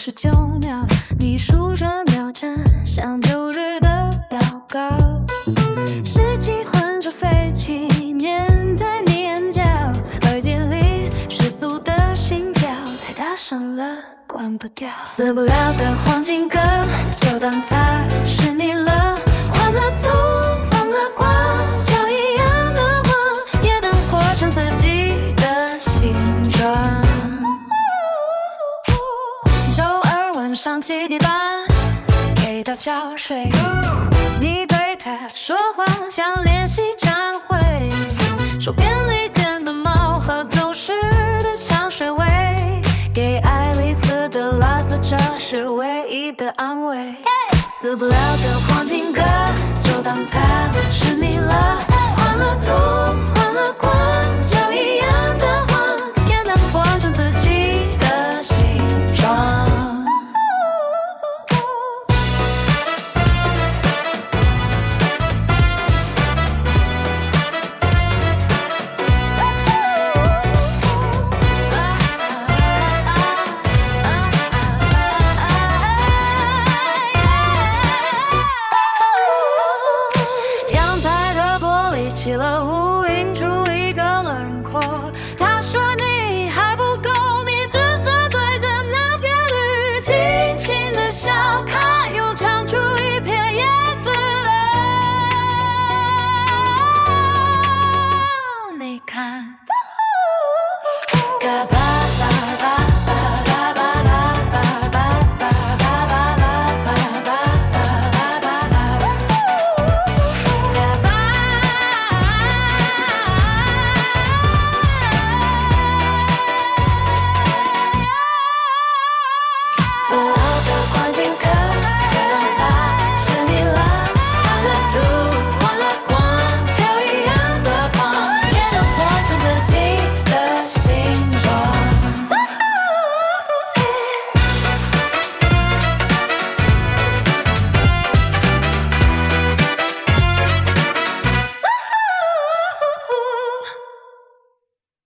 59秒，你数着秒针，像旧日的祷告。世纪混着废气，粘在你眼角，耳机里失速的心跳，太大声了，关不掉。死不了的黄金歌，就当它是你了。换了图，换了光，就一样的我，也能活成自己的形状。周二晚上7点半，给他敲睡。你对他说话像练习忏悔，手边里电的猫和走失的香水味，给爱丽丝的拉丝，这是唯一的安慰。死不了的黄金歌，就当它是你了。换了图。